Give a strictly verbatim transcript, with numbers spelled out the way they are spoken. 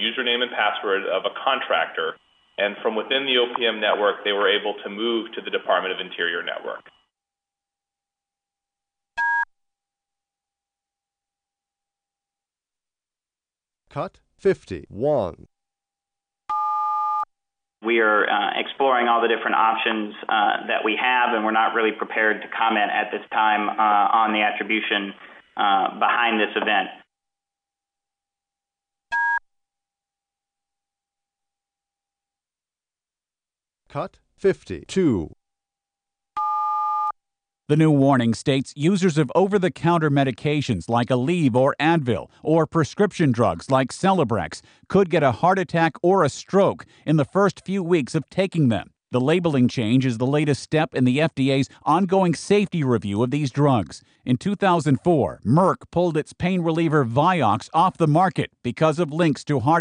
username and password of a contractor, and from within the O P M network, they were able to move to the Department of Interior network. Cut fifty-one. We are uh, exploring all the different options uh, that we have, and we're not really prepared to comment at this time uh, on the attribution uh, behind this event. Cut fifty-two. The new warning states users of over-the-counter medications like Aleve or Advil or prescription drugs like Celebrex could get a heart attack or a stroke in the first few weeks of taking them. The labeling change is the latest step in the F D A's ongoing safety review of these drugs. In two thousand four, Merck pulled its pain reliever Vioxx off the market because of links to heart